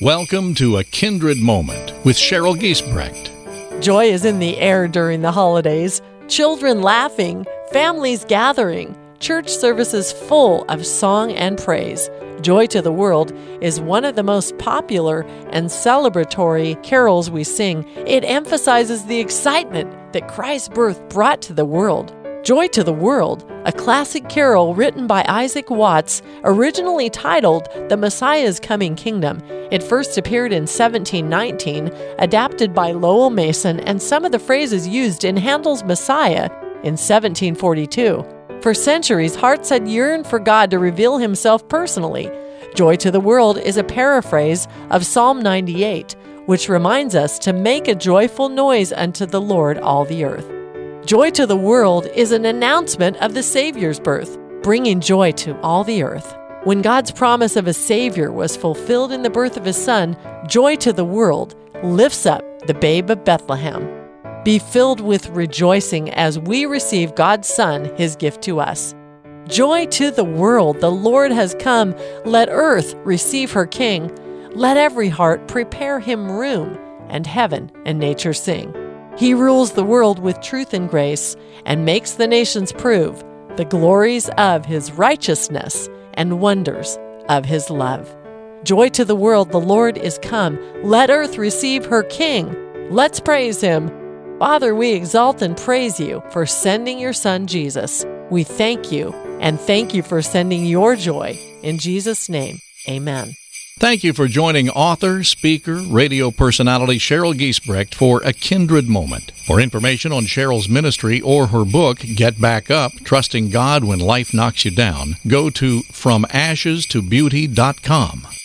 Welcome to A Kindred Moment with Cheryl Giesbrecht. Joy is in the air during the holidays. Children laughing, families gathering, church services full of song and praise. Joy to the World is one of the most popular and celebratory carols we sing. It emphasizes the excitement that Christ's birth brought to the world. Joy to the World, a classic carol written by Isaac Watts, originally titled The Messiah's Coming Kingdom. It first appeared in 1719, adapted by Lowell Mason, and some of the phrases used in Handel's Messiah in 1742. For centuries, hearts had yearned for God to reveal himself personally. Joy to the World is a paraphrase of Psalm 98, which reminds us to make a joyful noise unto the Lord, all the earth. Joy to the World is an announcement of the Savior's birth, bringing joy to all the earth. When God's promise of a Savior was fulfilled in the birth of his Son, Joy to the World lifts up the babe of Bethlehem. Be filled with rejoicing as we receive God's Son, his gift to us. Joy to the world, the Lord has come. Let earth receive her King. Let every heart prepare him room, and heaven and nature sing. He rules the world with truth and grace, and makes the nations prove the glories of his righteousness and wonders of his love. Joy to the world, the Lord is come. Let earth receive her King. Let's praise him. Father, we exalt and praise you for sending your Son, Jesus. We thank you, and thank you for sending your joy. In Jesus' name, amen. Thank you for joining author, speaker, radio personality Cheryl Giesbrecht for A Kindred Moment. For information on Cheryl's ministry or her book, Get Back Up, Trusting God When Life Knocks You Down, go to FromAshesToBeauty.com.